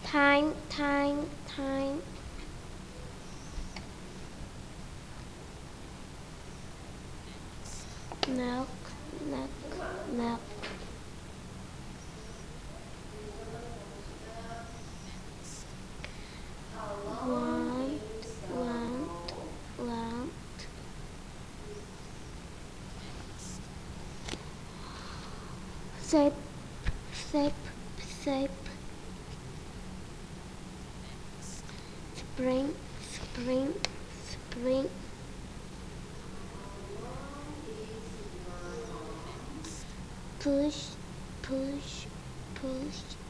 time. Milk, milk, milk. Want, want, want. Sip, sip, sip. Spring, spring, spring. Push, push, push.